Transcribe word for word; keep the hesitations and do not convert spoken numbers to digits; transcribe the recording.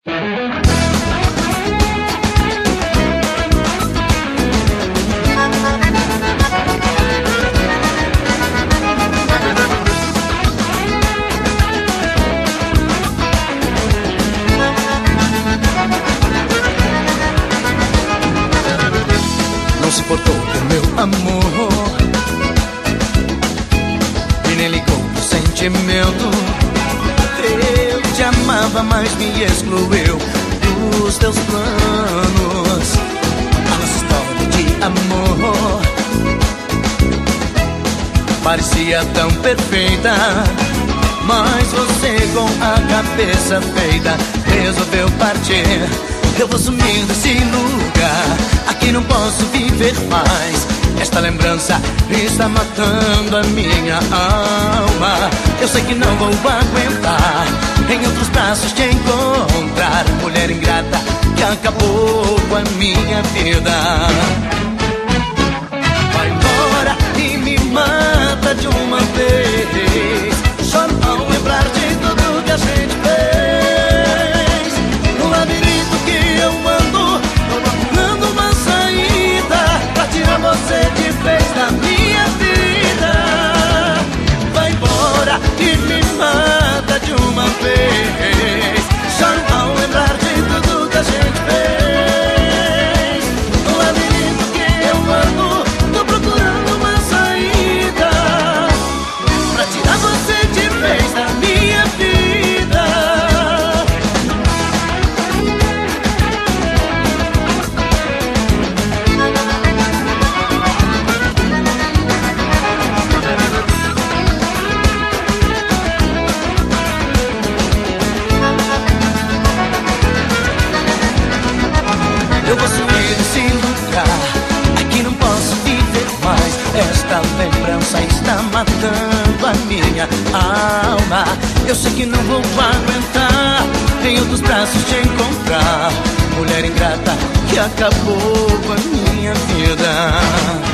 Não se portou com meu amor e nem ligou pro sentimento. Eu te amava, mas me excluiu dos teus planos. A nossa história de amor parecia tão perfeita, mas você, com a cabeça feita, resolveu partir. Eu vou sumir desse lugar, aqui não posso viver mais. Esta lembrança está matando a minha alma. Eu sei que não vou aguentar em outros braços te encontrar, mulher ingrata que acabou com a minha vida. Vai embora e me mata de uma vez, só ao lembrar de tudo que a gente fez. No labirinto que eu ando, tô procurando uma saída pra tirar você de vez da minha vida. Vai embora e me mata de uma vez, só ao lembrar de tudo que a gente fez. No labirinto que eu ando, tô procurando uma saída pra tirar você de vez da minha vida. Eu vou sumir desse lugar, aqui não posso viver mais. Esta lembrança está matando a minha alma. Eu sei que não vou aguentar em outros braços te encontrar, mulher ingrata que acabou com a minha vida.